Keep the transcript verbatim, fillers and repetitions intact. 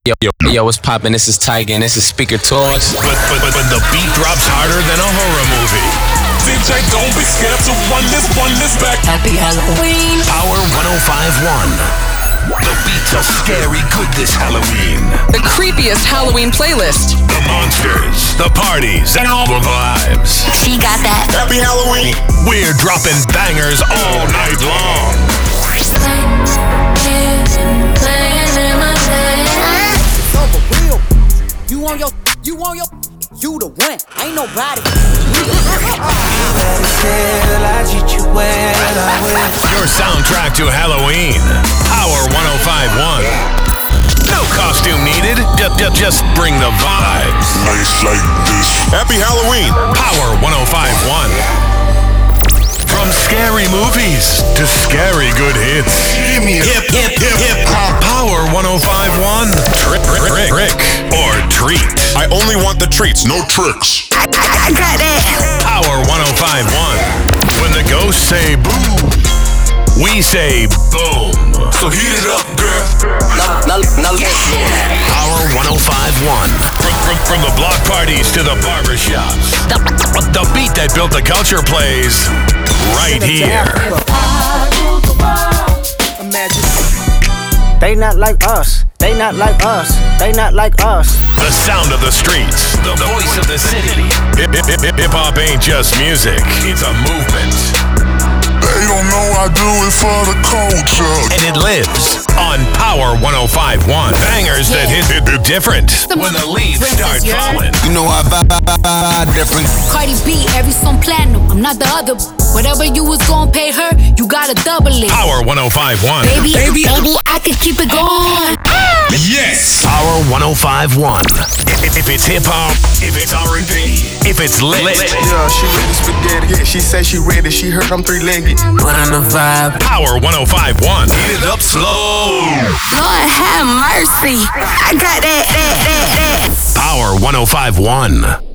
Yo, yo, yo, what's poppin'? This is Tiger and this is Speaker Tours. But, but, but when the beat drops harder than a horror movie. D J, don't be scared to run this, run this back. Happy Halloween. Power one oh five one. The beats are scary good this Halloween. The creepiest Halloween playlist. The monsters, the parties, and all the vibes. She got that. Happy Halloween. We're dropping bangers all night long. You on your, you on your, you the one, ain't nobody. Your soundtrack to Halloween, Power one oh five one. No costume needed, just, just, just bring the vibes. Nice like this. Happy Halloween. Power one oh five one. From scary movies to scary good hits. Give me a Hip, hip, hip, hip. Power one oh five one. Trick, trick, trick, or treat. I only want the treats, no tricks. I, I, I got that. Power one oh five one. When the ghosts say boo, we say boom. So heat it up, girl. Now, now, now Power one oh five one. From, from, from the block parties to the barbershops. The, the beat that built the culture plays right here. They not like us. They not like us. They not like us. The sound of the streets. The voice of the city. Hip, hip, hip, hip hop ain't just music. It's a movement. They don't know I do it for the culture. And it lives on Power one oh five one. Bangers that hit, hit, hit different when the leaves start falling. You know I vibe different. Cardi B, every song platinum. I'm not the other. Whatever you was gonna pay her, you gotta double it. Power one oh five one. Baby, baby, baby, I could keep it going. Yes. Power one oh five one. If, if it's hip hop, if it's R and B, if it's lit. Yeah, she ready spaghetti. Yeah, she say she ready. She heard I'm three-legged. Put on the vibe. Power one oh five one. Heat it up slow. Lord have mercy. I got that, that, that, that. Power one oh five one.